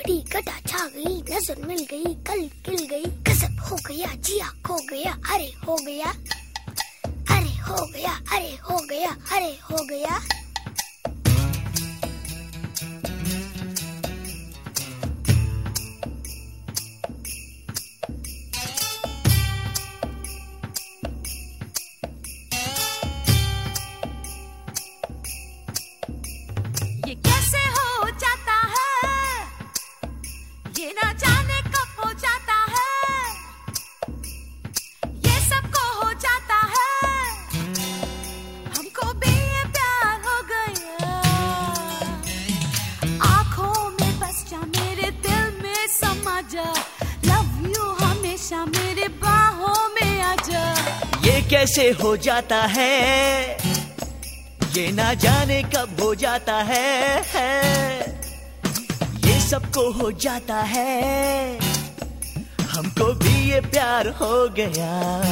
कटी कटा छा गई, नजर मिल गई, कल खिल गई, गजब हो गया, जिया खो गया, अरे हो गया, अरे हो गया, अरे हो गया, अरे हो गया। ये कैसे हो जाता है, ये ना जाने कब हो जाता है, ये सबको हो जाता है, हमको भी ये प्यार हो गया। आँखों में बस जा, मेरे दिल में समा जा, लव यू हमेशा मेरे बाहों में आ जा। ये कैसे हो जाता है, ये ना जाने कब हो जाता है, ये सबको हो जाता है, हमको भी ये प्यार हो गया।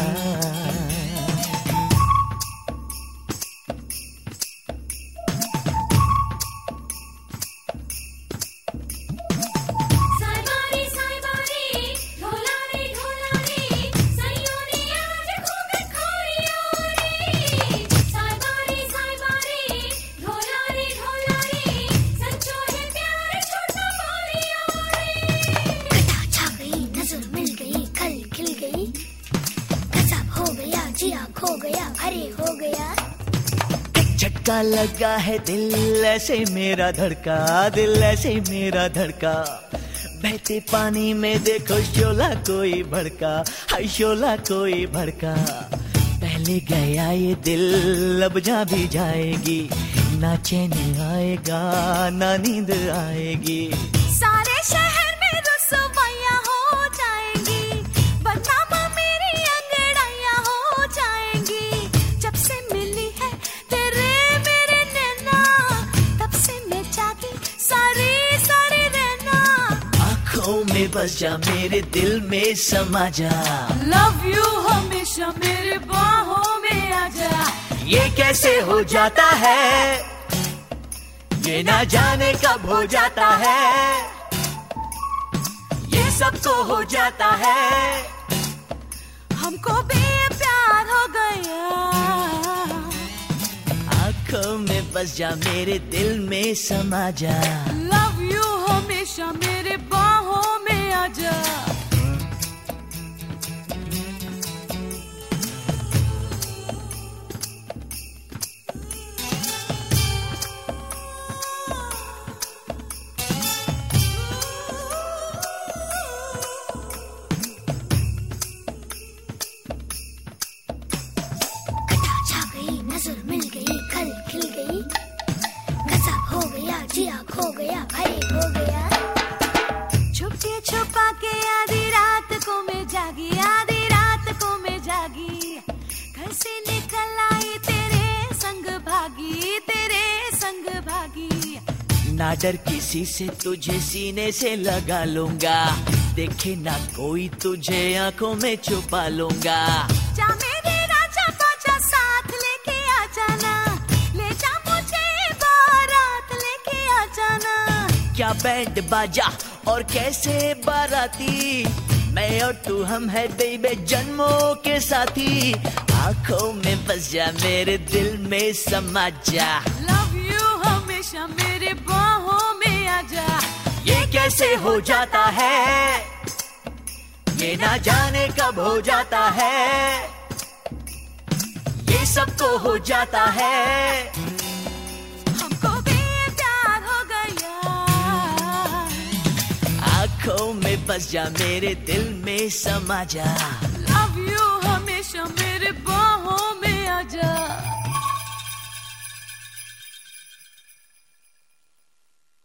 खो गया, अरे हो गया। झटका लगा है दिल ऐसे मेरा धड़का, दिल ऐसे मेरा धड़का, बहते पानी में देखो शोला कोई भड़का, हाय शोला कोई भड़का। पहले गया ये दिल अब जा भी जाएगी, ना चैन आएगा ना नींद आएगी। सारे शहर में रुसवाइयां हो जाएंगी, बदनाम मेरी अंगड़ाइयां हो जाएंगी। जब से मिली है तेरे मेरे नैना, तब से मैं जागी सारी सारी रहना। आँखों में बस जा, मेरे दिल में समा जा, लव यू हमेशा मेरे बाहों में आ जा। ये कैसे हो जाता है, ये ना जाने कब हो जाता है, ये सबको हो जाता है, हमको भी प्यार हो गया। आँखों में बस जा, मेरे दिल में समा जा, लव यू हमेशा मेरे बाहों में आ जा। नजर मिल गई, कल खिल गई, गजब हो गया, जिया खो गया, अरे हो गया। छुपके छुपा के आधी रात को मैं जागी, आधी रात को मैं जागी, घर से निकल आई तेरे संग भागी, तेरे संग भागी। ना डर किसी से, तुझे सीने से लगा लूंगा, देखे ना कोई तुझे आंखों में छुपा लूंगा। जा मेरे राजा बाजा साथ लेके आ जाना, ले जा मुझे बारात लेके आ जाना। क्या बैंड बाजा और कैसे बाराती, मैं और तू हम है बेबे जन्मों के साथी। आंखों में बस जा, मेरे दिल में समा जा, लव यू हमेशा मेरे बाहों में आ जा। ये कैसे हो जाता है, ये ना जाने कब हो जाता है, ये सबको हो जाता है, हमको भी प्यार हो गया। आंखों में बस जा, मेरे दिल में समा जा, लव यू हमेशा मेरे बाहों में आ जा।